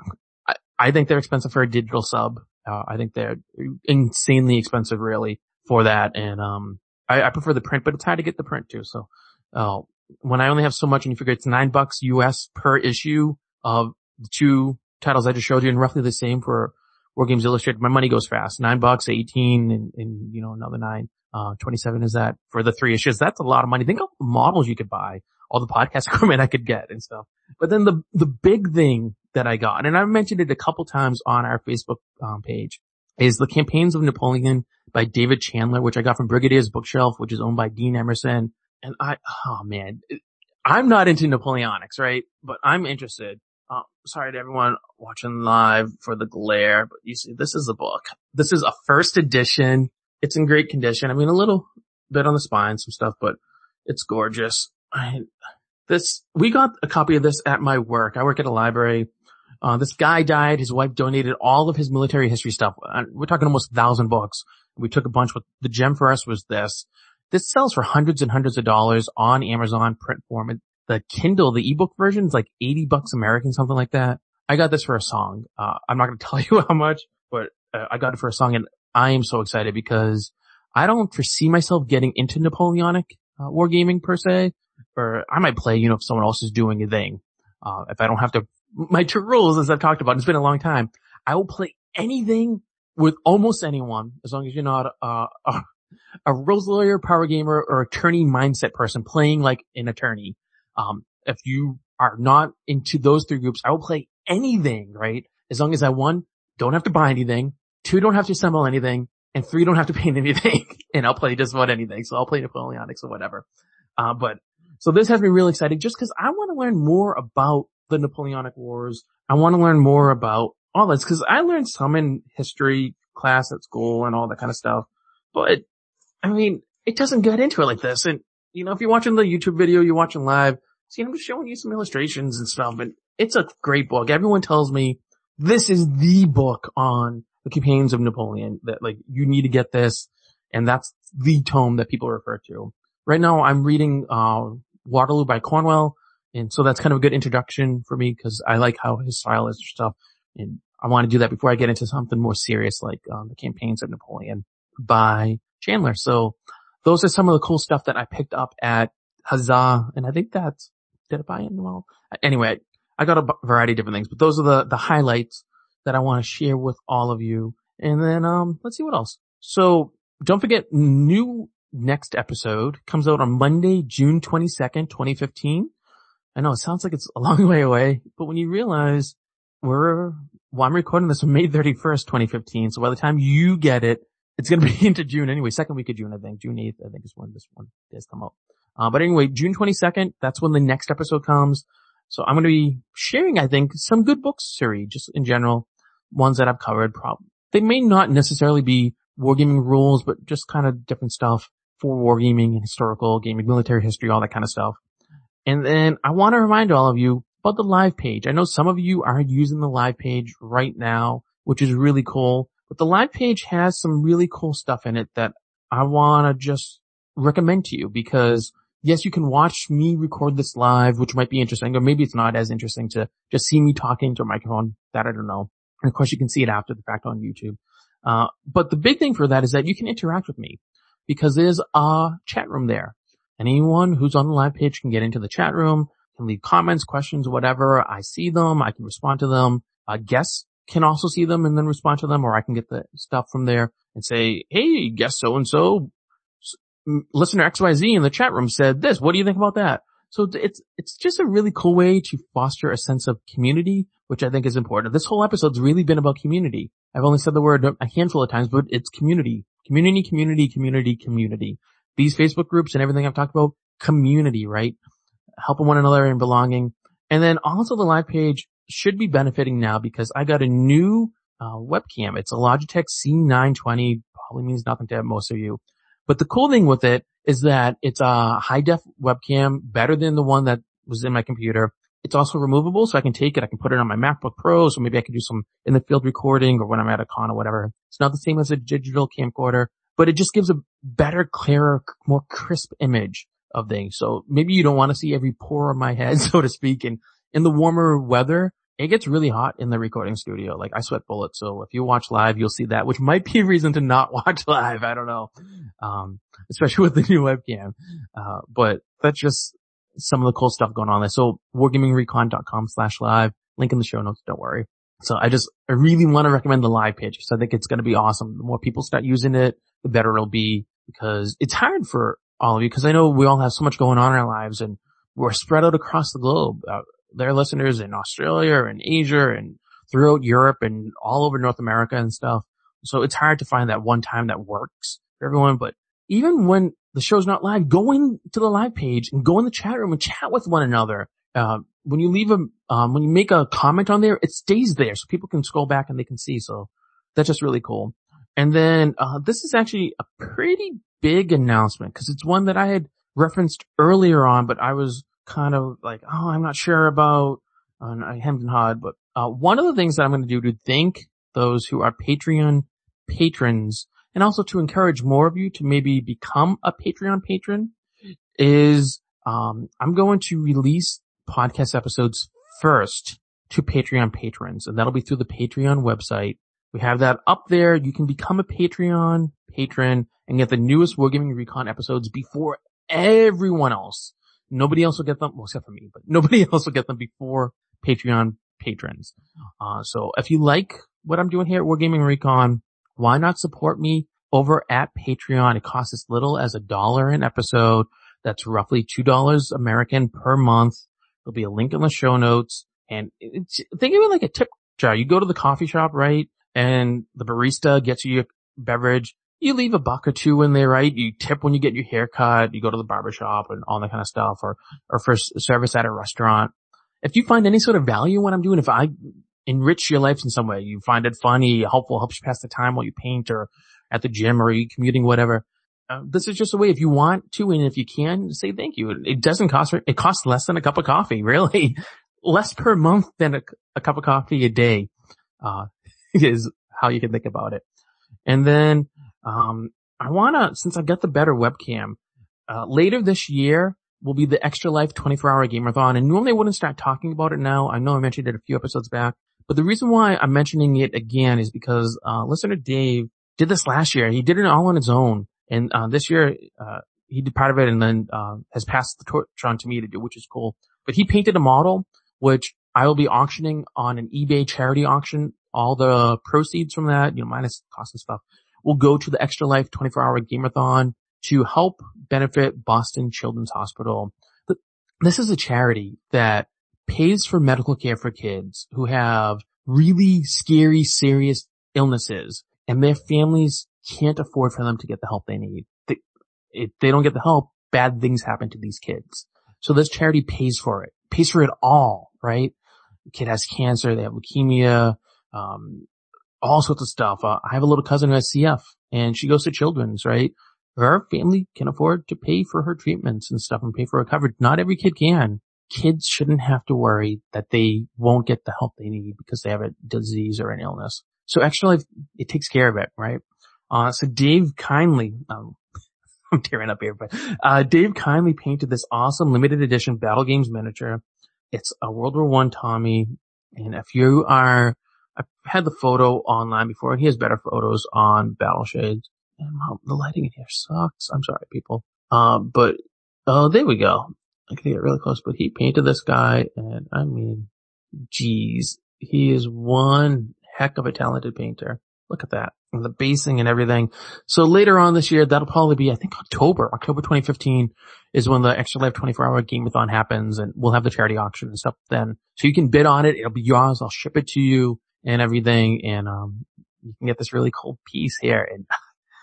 I, I think they're expensive for a digital sub. Uh, I think they're insanely expensive really for that. And, um, I, I prefer the print, but it's hard to get the print too. So, uh, when I only have so much and you figure it's nine bucks U S per issue of the two titles I just showed you and roughly the same for War Games Illustrated, my money goes fast. Nine bucks, eighteen, and, and you know, another nine. Uh, twenty-seven is that for the three issues. That's a lot of money. Think of the models you could buy, all the podcast equipment I could get and stuff. But then the, the big thing that I got, and I've mentioned it a couple times on our Facebook um, page, is the Campaigns of Napoleon by David Chandler, which I got from Brigadier's Bookshelf, which is owned by Dean Emerson. And I, oh man, I'm not into Napoleonics, right? But I'm interested. Uh, sorry to everyone watching live for the glare, but you see, this is a book. This is a first edition. It's in great condition. I mean, a little bit on the spine, some stuff, but it's gorgeous. I, this, we got a copy of this at my work. I work at a library. Uh, this guy died. His wife donated all of his military history stuff. We're talking almost a thousand books. We took a bunch, but the gem for us was this. This sells for hundreds and hundreds of dollars on Amazon print form. It, the Kindle, the ebook version is like eighty bucks American, something like that. I got this for a song. Uh, I'm not going to tell you how much, but uh, I got it for a song, and I am so excited because I don't foresee myself getting into Napoleonic uh, wargaming per se, or I might play, you know, if someone else is doing a thing. Uh, if I don't have to, my two rules, as I've talked about, it's been a long time. I will play anything with almost anyone as long as you're not uh, a, a rules lawyer, power gamer, or attorney mindset person playing like an attorney. Um, if you are not into those three groups, I will play anything, right? As long as I, one, don't have to buy anything, two, don't have to assemble anything, and three, don't have to paint anything. And I'll play just about anything. So I'll play Napoleonics or whatever. Uh, but, so this has me really excited just because I want to learn more about the Napoleonic Wars. I want to learn more about all this because I learned some in history class at school and all that kind of stuff. But, I mean, it doesn't get into it like this. And, you know, if you're watching the YouTube video, you're watching live, see, I'm just showing you some illustrations and stuff, and it's a great book. Everyone tells me this is the book on the campaigns of Napoleon, that like you need to get this, and that's the tome that people refer to. Right now I'm reading uh Waterloo by Cornwell, and so that's kind of a good introduction for me because I like how his style is and stuff, and I want to do that before I get into something more serious like um, the Campaigns of Napoleon by Chandler. So those are some of the cool stuff that I picked up at Huzzah, and I think that's, did I buy it? Well, anyway, I got a variety of different things, but those are the, the highlights that I want to share with all of you. And then, um, let's see what else. So don't forget, new next episode comes out on Monday, June twenty-second, twenty fifteen. I know it sounds like it's a long way away, but when you realize we're, well, I'm recording this on May thirty-first, twenty fifteen. So by the time you get it, it's going to be into June anyway, second week of June, I think. June eighth, I think is when this one does come out. Uh, but anyway, June twenty-second, that's when the next episode comes. So I'm going to be sharing, I think, some good books series, just in general, ones that I've covered. Probably they may not necessarily be wargaming rules, but just kind of different stuff for wargaming and historical gaming, military history, all that kind of stuff. And then I want to remind all of you about the live page. I know some of you are using the live page right now, which is really cool. But the live page has some really cool stuff in it that I want to just recommend to you because, yes, you can watch me record this live, which might be interesting, or maybe it's not as interesting to just see me talking to a microphone. That I don't know. And of course, you can see it after the fact on YouTube. Uh, but the big thing for that is that you can interact with me because there's a chat room there. Anyone who's on the live page can get into the chat room, can leave comments, questions, whatever. I see them. I can respond to them. Uh, guests can also see them and then respond to them, or I can get the stuff from there and say, hey, guest so-and-so, listener X Y Z in the chat room said this. What do you think about that? So it's, it's just a really cool way to foster a sense of community, which I think is important. This whole episode's really been about community. I've only said the word a handful of times, but it's community, community, community, community, community. These Facebook groups and everything I've talked about, community, right? helping one another and belonging. And then also the live page should be benefiting now because I got a new uh, webcam. It's a Logitech C nine twenty. Probably means nothing to most of you. But the cool thing with it is that it's a high def webcam, better than the one that was in my computer. It's also removable, so I can take it. I can put it on my MacBook Pro, so maybe I can do some in the field recording or when I'm at a con or whatever. It's not the same as a digital camcorder, but it just gives a better, clearer, more crisp image of things. So maybe you don't want to see every pore of my head, so to speak. And in the warmer weather, it gets really hot in the recording studio. Like I sweat bullets. So if you watch live, you'll see that, which might be a reason to not watch live. I don't know. Um, especially with the new webcam. Uh, but that's just some of the cool stuff going on there. So wargamingrecon.com slash live, link in the show notes. Don't worry. So I just, I really want to recommend the live page. So I think it's going to be awesome. The more people start using it, the better it'll be because it's hard for all of you. Cause I know we all have so much going on in our lives and we're spread out across the globe. Uh, there are listeners in Australia and Asia and throughout Europe and all over North America and stuff. So it's hard to find that one time that works for everyone. But even when the show's not live, go into the live page and go in the chat room and chat with one another. Uh, when you leave a, um, when you make a comment on there, it stays there so people can scroll back and they can see. So that's just really cool. And then, uh, this is actually a pretty big announcement because it's one that I had referenced earlier on, but I was kind of like, oh, I'm not sure about, uh, I hemmed and hawed, but, uh, one of the things that I'm going to do to thank those who are Patreon patrons and also to encourage more of you to maybe become a Patreon patron is, um, I'm going to release podcast episodes first to Patreon patrons, and that'll be through the Patreon website. We have that up there. You can become a Patreon patron and get the newest Wargaming Recon episodes before everyone else. Nobody else will get them, well, except for me, but nobody else will get them before Patreon patrons. Uh, so if you like what I'm doing here at Wargaming Recon, why not support me over at Patreon? It costs as little as a dollar an episode. That's roughly two dollars American per month. There'll be a link in the show notes. And it's, think of it like a tip jar. You go to the coffee shop, right? And the barista gets you your beverage. You leave a buck or two in there, right? You tip when you get your hair cut. You go to the barber shop and all that kind of stuff, or, or for service at a restaurant. If you find any sort of value in what I'm doing, if I enrich your life in some way, you find it funny, helpful, helps you pass the time while you paint or at the gym or you commuting, whatever. Uh, this is just a way, if you want to and if you can, say thank you. It doesn't cost, it costs less than a cup of coffee, really. Less per month than a, a cup of coffee a day, uh, is how you can think about it. And then, um, I wanna, since I got the better webcam, uh, later this year will be the Extra Life twenty-four hour Gamerthon. And normally I wouldn't start talking about it now. I know I mentioned it a few episodes back, but the reason why I'm mentioning it again is because, uh, listener Dave did this last year. He did it all on his own. And, uh, this year, uh, he did part of it and then, uh, has passed the torch on to me to do, which is cool. But he painted a model, which I will be auctioning on an eBay charity auction. All the proceeds from that, you know, minus cost and stuff, will go to the Extra Life twenty-four hour Gamerthon to help benefit Boston Children's Hospital. This is a charity that pays for medical care for kids who have really scary, serious illnesses, and their families can't afford for them to get the help they need. They, if they don't get the help, bad things happen to these kids. So this charity pays for it, pays for it all, right? The kid has cancer, they have leukemia, um, all sorts of stuff. Uh, I have a little cousin who has C F and she goes to Children's, right? Her family can afford to pay for her treatments and stuff and pay for her coverage. Not every kid can. Kids shouldn't have to worry that they won't get the help they need because they have a disease or an illness. So Extra Life, it takes care of it, right? Uh, so Dave kindly, um, I'm tearing up here, but, uh, Dave kindly painted this awesome limited edition Battle Games miniature. It's a World War One Tommy. And if you are, I've had the photo online before, and he has better photos on Battle Shades. And wow, the lighting in here sucks. I'm sorry, people. Um, but, oh, there we go. I can get really close, but he painted this guy, and I mean, geez, he is one heck of a talented painter. Look at that. And the basing and everything. So later on this year, that'll probably be, I think October, October twenty fifteen is when the Extra Life twenty-four hour Gameathon happens, and we'll have the charity auction and stuff then. So you can bid on it. It'll be yours. I'll ship it to you and everything. And, um, you can get this really cool piece here. And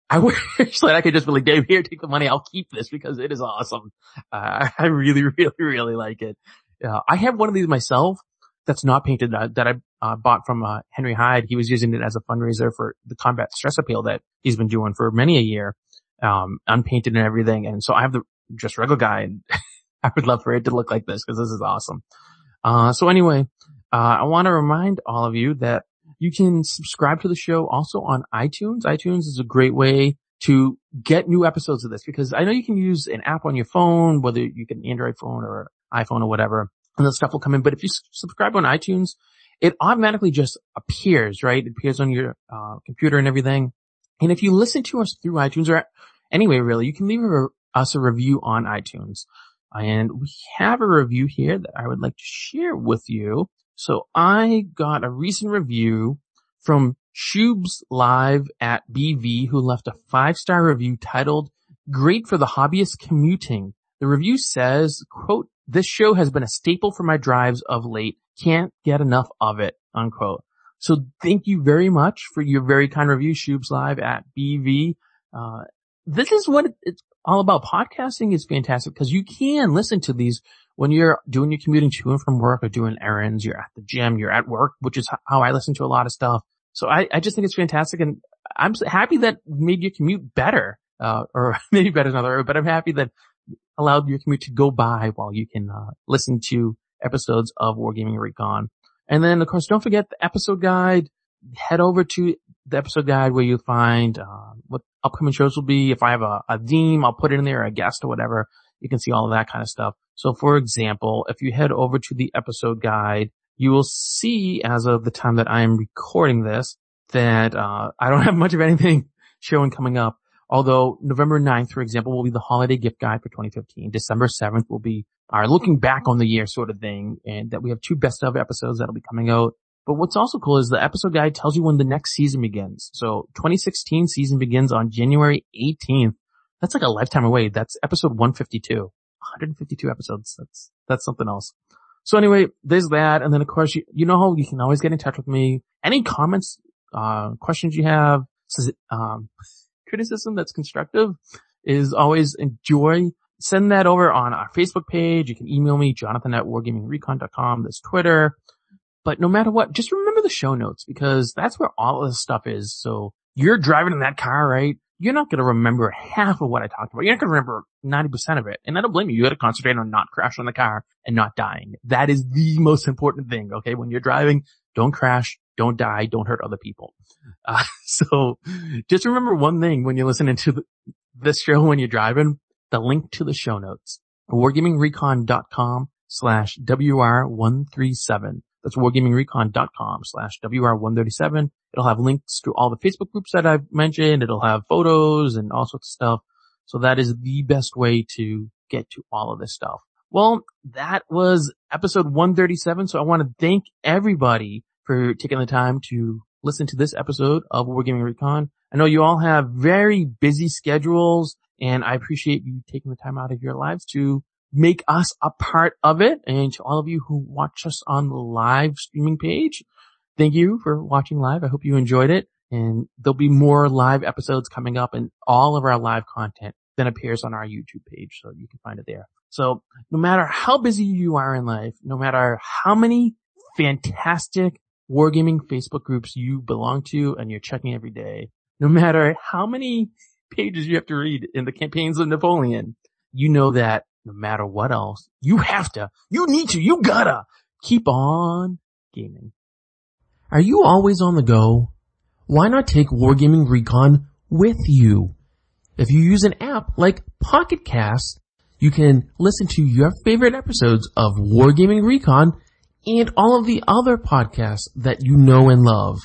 I wish that I could just be like, Dave, here, take the money. I'll keep this because it is awesome. Uh, I really, really, really like it. Uh, I have one of these myself that's not painted uh, that I uh, bought from uh, Henry Hyde. He was using it as a fundraiser for the combat stress appeal that he's been doing for many a year, um, unpainted and everything. And so I have the just regular guy, and I would love for it to look like this because this is awesome. Uh, so anyway, uh, I want to remind all of you that you can subscribe to the show also on iTunes. iTunes is a great way to get new episodes of this because I know you can use an app on your phone, whether you get an Android phone or iPhone or whatever, and the stuff will come in. But if you subscribe on iTunes, it automatically just appears, right? It appears on your uh, computer and everything. And if you listen to us through iTunes or anyway, really, you can leave a, us a review on iTunes. And we have a review here that I would like to share with you. So I got a recent review from Shubes Live at B V, who left a five-star review titled, "Great for the hobbyist commuting." The review says, quote, "This show has been a staple for my drives of late. Can't get enough of it," unquote. So thank you very much for your very kind review, Shubes Live at B V. Uh, this is what it's all about. Podcasting is fantastic because you can listen to these when you're doing your commuting to and from work or doing errands, you're at the gym, you're at work, which is how I listen to a lot of stuff. So I, I just think it's fantastic, and I'm happy that made your commute better, uh, or maybe better is another word, but I'm happy that allowed your commute to go by while you can uh, listen to episodes of Wargaming Recon. And then, of course, don't forget the episode guide. Head over to the episode guide where you'll find uh, what upcoming shows will be. If I have a, a theme, I'll put it in there, a guest or whatever. You can see all of that kind of stuff. So, for example, if you head over to the episode guide, you will see, as of the time that I am recording this, that uh I don't have much of anything showing coming up. Although November ninth, for example, will be the holiday gift guide for twenty fifteen. December seventh will be our looking back on the year sort of thing, and that we have two best of episodes that'll be coming out. But what's also cool is the episode guide tells you when the next season begins. So twenty sixteen season begins on January eighteenth. That's like a lifetime away. That's episode one fifty-two. one hundred fifty-two episodes. That's, that's something else. So anyway, there's that. And then of course, you, you know how you can always get in touch with me. Any comments, uh, questions you have, um, criticism that's constructive is always enjoy. Send that over on our Facebook page. You can email me, Jonathan at wargaming recon dot com. There's Twitter. But no matter what, just remember the show notes because that's where all of this stuff is. So you're driving in that car, right? You're not going to remember half of what I talked about. You're not going to remember ninety percent of it. And I don't blame you. You got to concentrate on not crashing the car and not dying. That is the most important thing, okay? When you're driving, don't crash, don't die, don't hurt other people. Uh, so just remember one thing when you're listening to the, this show when you're driving, the link to the show notes, wargaming recon dot com slash W R one thirty-seven. That's wargaming recon dot com slash W R one thirty-seven. It'll have links to all the Facebook groups that I've mentioned. It'll have photos and all sorts of stuff. So that is the best way to get to all of this stuff. Well, that was episode one thirty-seven. So I want to thank everybody for taking the time to listen to this episode of Wargaming Recon. I know you all have very busy schedules, and I appreciate you taking the time out of your lives to make us a part of it. And to all of you who watch us on the live streaming page, thank you for watching live. I hope you enjoyed it. And there'll be more live episodes coming up, and all of our live content then appears on our YouTube page, so you can find it there. So no matter how busy you are in life, no matter how many fantastic Wargaming Facebook groups you belong to and you're checking every day, no matter how many pages you have to read in the campaigns of Napoleon, you know that no matter what else, you have to, you need to, you gotta keep on gaming. Are you always on the go? Why not take Wargaming Recon with you? If you use an app like Pocket Cast, you can listen to your favorite episodes of Wargaming Recon and all of the other podcasts that you know and love.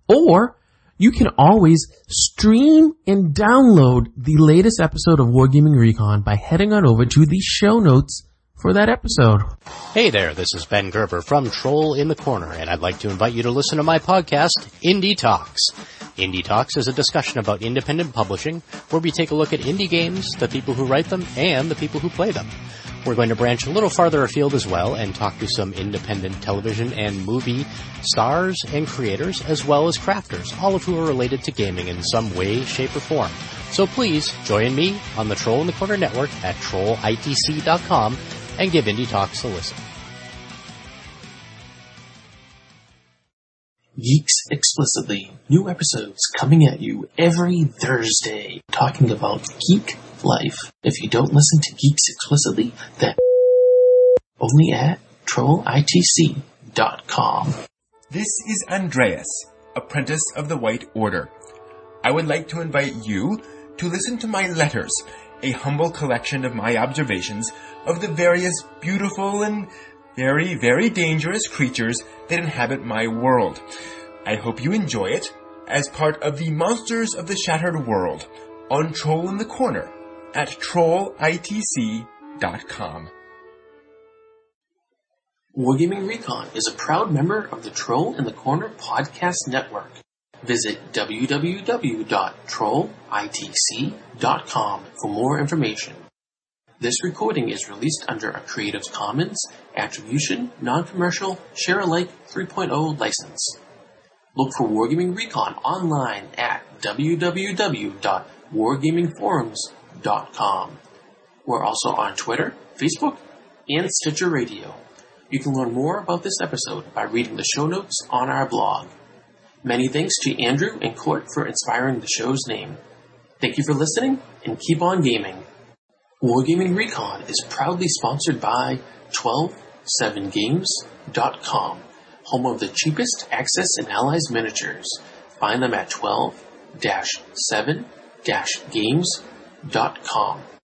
Or you can always stream and download the latest episode of Wargaming Recon by heading on over to the show notes for that episode. Hey there, this is Ben Gerber from Troll in the Corner, and I'd like to invite you to listen to my podcast, Indie Talks. Indie Talks is a discussion about independent publishing, where we take a look at indie games, the people who write them, and the people who play them. We're going to branch a little farther afield as well and talk to some independent television and movie stars and creators, as well as crafters, all of who are related to gaming in some way, shape, or form. So please join me on the Troll in the Corner network at troll I T C dot com and give Indie Talks a listen. Geeks Explicitly. New episodes coming at you every Thursday, talking about geek life. If you don't listen to Geeks Explicitly, then only at troll I T C dot com. This is Andreas, apprentice of the White Order. I would like to invite you to listen to my letters, a humble collection of my observations of the various beautiful and very, very dangerous creatures that inhabit my world. I hope you enjoy it as part of the Monsters of the Shattered World on Troll in the Corner at troll I T C dot com. Wargaming Recon is a proud member of the Troll in the Corner podcast network. Visit w w w dot troll I T C dot com for more information. This recording is released under a Creative Commons Attribution, Non-Commercial, Share-alike three point oh license. Look for Wargaming Recon online at w w w dot wargaming forums dot com. We're also on Twitter, Facebook, and Stitcher Radio. You can learn more about this episode by reading the show notes on our blog. Many thanks to Andrew and Court for inspiring the show's name. Thank you for listening, and keep on gaming. Wargaming Recon is proudly sponsored by twelve seven games dot com, home of the cheapest Axis and Allies miniatures. Find them at twelve seven games dot com.